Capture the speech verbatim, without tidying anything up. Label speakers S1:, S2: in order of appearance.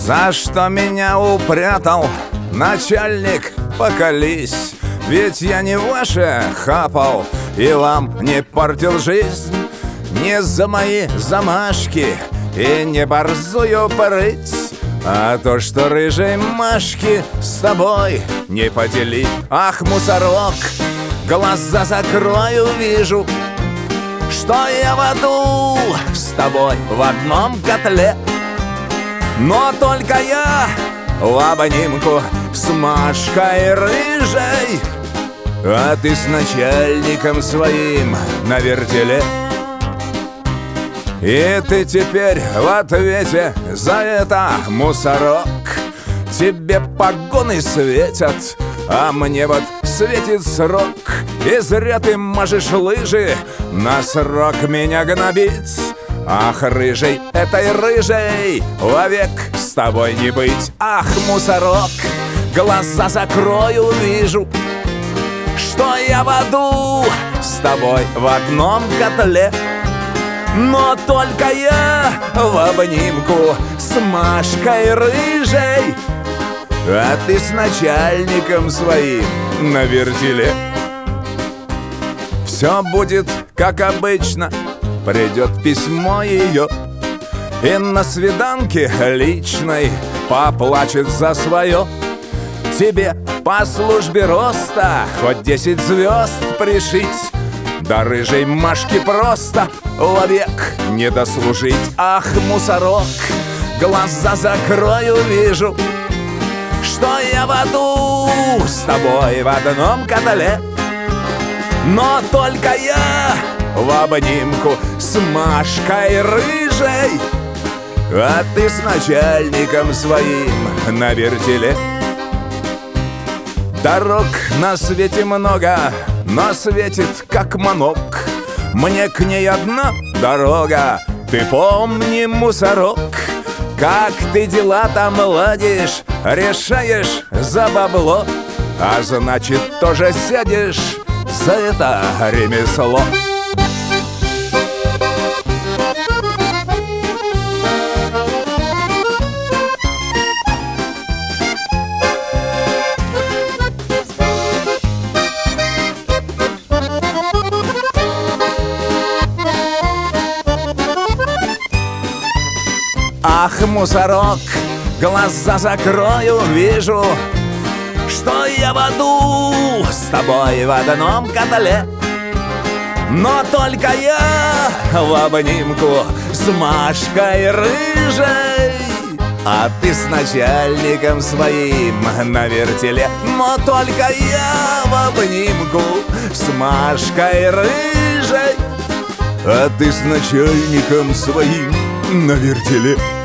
S1: За что меня упрятал начальник, покались? Ведь я не ваше хапал и вам не портил жизнь. Не за мои замашки и не борзую прыть, а то, что рыжей Машки с тобой не поделить. Ах, мусорок, глаза закрою, вижу, что я в аду с тобой в одном котле. Но только я в обнимку с Машкой рыжей, а ты с начальником своим на вертеле. И ты теперь в ответе за это, мусорок. Тебе погоны светят, а мне вот светит срок. И зря ты мажешь лыжи на срок меня гнобить. Ах, рыжей, этой рыжей вовек с тобой не быть. Ах, мусорок, глаза закрою, вижу, что я в аду с тобой в одном котле. Но только я в обнимку с Машкой рыжей, а ты с начальником своим на вертеле. Все будет как обычно, придет письмо ее, и на свиданке личной поплачет за свое. Тебе по службе роста хоть десять звезд пришить, да рыжей Машке просто вовек не дослужить. Ах, мусорок, глаза закрою, вижу, что я в аду с тобой в одном котле. Но только я в обнимку с Машкой рыжей, а ты с начальником своим на вертеле. Дорог на свете много, но светит как манок. Мне к ней одна дорога, ты помни, мусорок. Как ты дела там ладишь, решаешь за бабло, а значит тоже сядешь за это ремесло. Ах, мусорок, глаза закрою, вижу, что я в аду с тобой в одном котле. Но только я в обнимку с Машкой рыжей, а ты с начальником своим на вертеле. Но только я в обнимку с Машкой рыжей, а ты с начальником своим на вертеле.